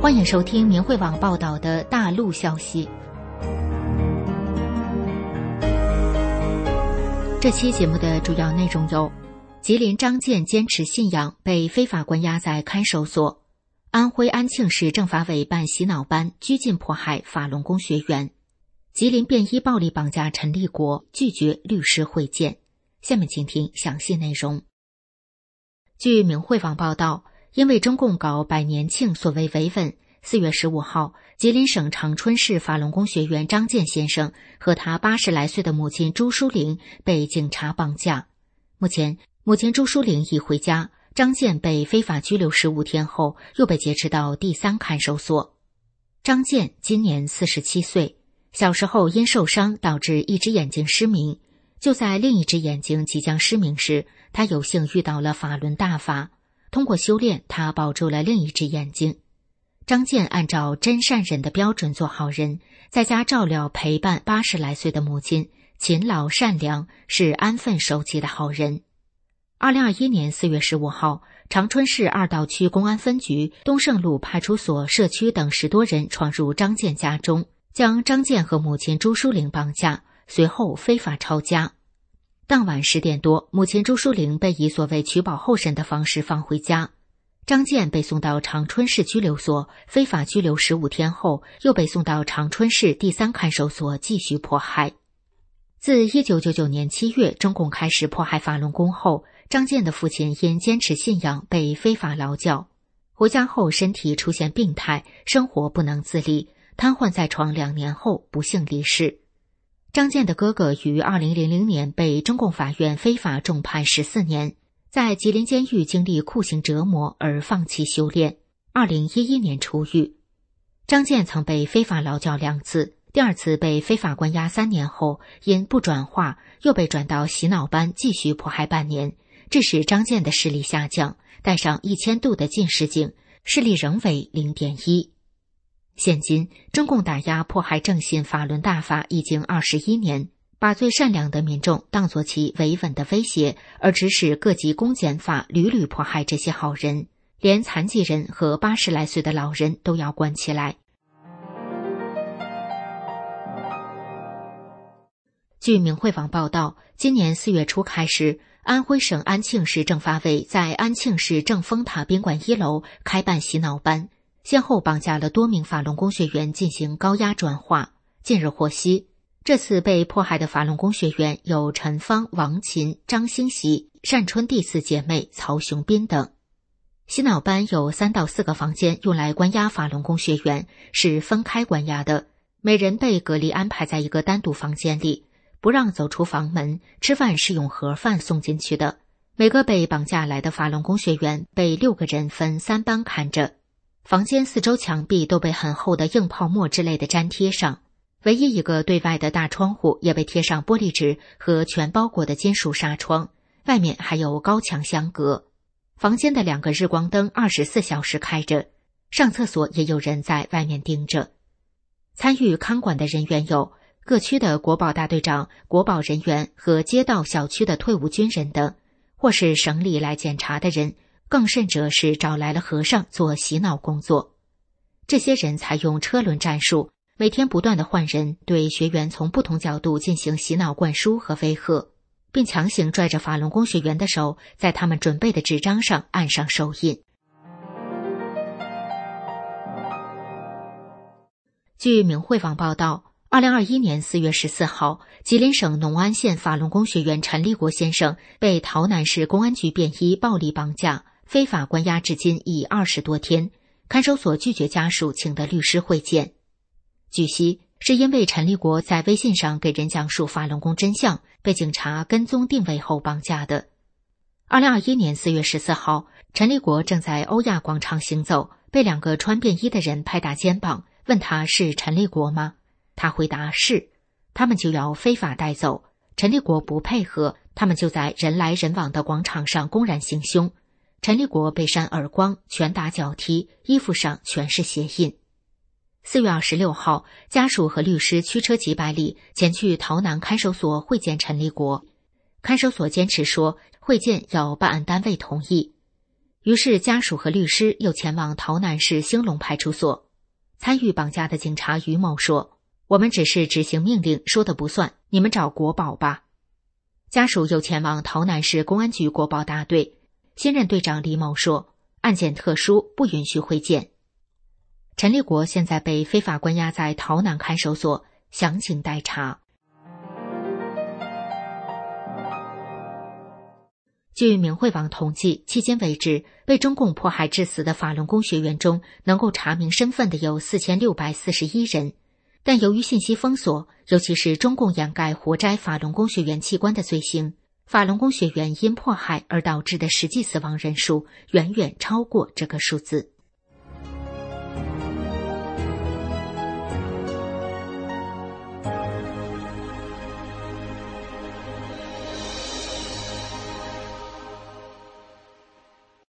欢迎收听明慧网报道的大陆消息。这期节目的主要内容有：吉林张建坚持信仰被非法关押在看守所；安徽安庆市政法委办洗脑班拘禁迫害法轮功学员；吉林便衣暴力绑架陈立国拒绝律师会见。下面请听详细内容。据明慧网报道，因为中共搞百年庆所谓维稳，4月15号，吉林省长春市法轮功学员张建先生和他80来岁的母亲朱淑玲被警察绑架。目前，母亲朱淑玲已回家，张建被非法拘留15天后，又被劫持到第3看守所。张建今年47岁，小时候因受伤导致一只眼睛失明，就在另一只眼睛即将失明时，他有幸遇到了法轮大法，通过修炼，他保住了另一只眼睛。张建按照真善忍的标准做好人，在家照料陪伴80来岁的母亲，勤劳善良，是安分守己的好人。2021年4月15号，长春市二道区公安分局东胜路派出所社区等10多人闯入张建家中，将张建和母亲朱淑玲绑架，随后非法抄家。当晚10点多，母亲朱淑玲被以所谓取保候审的方式放回家。张建被送到长春市拘留所，非法拘留15天后，又被送到长春市第3看守所继续迫害。自1999年7月中共开始迫害法轮功后，张建的父亲因坚持信仰被非法劳教，回家后身体出现病态，生活不能自理，瘫痪在床2年后不幸离世。张建的哥哥于2000年被中共法院非法重判14年，在吉林监狱经历酷刑折磨而放弃修炼，2011年出狱。张建曾被非法劳教2次，第2次被非法关押3年后，因不转化又被转到洗脑班继续迫害半年，致使张建的视力下降，戴上1000度的近视镜，视力仍为 0.1。现今，中共打压迫害正信法轮大法已经21年，把最善良的民众当作其维稳的威胁，而指使各级公检法屡屡迫害这些好人，连残疾人和80来岁的老人都要关起来。据明慧网报道，今年4月初开始，安徽省安庆市政法委在安庆市正丰塔宾馆1楼开办洗脑班，先后绑架了多名法轮功学员进行高压转化。近日获悉，这次被迫害的法轮功学员有陈芳、王琴、张欣喜、单春娣4姐妹、曹雄斌等。洗脑班有3到4个房间用来关押法轮功学员，是分开关押的，每人被隔离安排在一个单独房间里，不让走出房门，吃饭是用盒饭送进去的。每个被绑架来的法轮功学员被6个人分3班看着。房间4周墙壁都被很厚的硬泡沫之类的粘贴上，唯一一个对外的大窗户也被贴上玻璃纸和全包裹的金属纱窗，外面还有高墙相隔。房间的2个日光灯24小时开着，上厕所也有人在外面盯着。参与看管的人员有各区的国保大队长、国保人员和街道小区的退伍军人等，或是省里来检查的人，更甚者是找来了和尚做洗脑工作。这些人采用车轮战术，每天不断地换人，对学员从不同角度进行洗脑灌输和威吓，并强行拽着法轮功学员的手，在他们准备的纸张上按上手印。据明慧网报道，2021年4月14号，吉林省农安县法轮功学员陈立国先生被洮南市公安局便衣暴力绑架，非法关押至今已20多天，看守所拒绝家属请的律师会见。据悉，是因为陈立国在微信上给人讲述法轮功真相，被警察跟踪定位后绑架的。2021年4月14号，陈立国正在欧亚广场行走，被2个穿便衣的人拍打肩膀，问他是陈立国吗？他回答是，他们就要非法带走。陈立国不配合，他们就在人来人往的广场上公然行凶。陈立国被扇耳光、拳打脚踢，衣服上全是血印。4月26号，家属和律师驱车几百里前去洮南看守所会见陈立国。看守所坚持说会见要办案单位同意。 于是家属和律师又前往洮南市兴隆派出所。参与绑架的警察于某说：“我们只是执行命令，说的不算，你们找国保吧。”家属又前往洮南市公安局国保大队，新任队长李某说：“案件特殊，不允许会见。”陈立国现在被非法关押在洮南看守所，详情待查。据明慧网统计，迄今为止，被中共迫害致死的法轮功学员中，能够查明身份的有4641人。但由于信息封锁，尤其是中共掩盖活摘法轮功学员器官的罪行，法轮功学员因迫害而导致的实际死亡人数远远超过这个数字。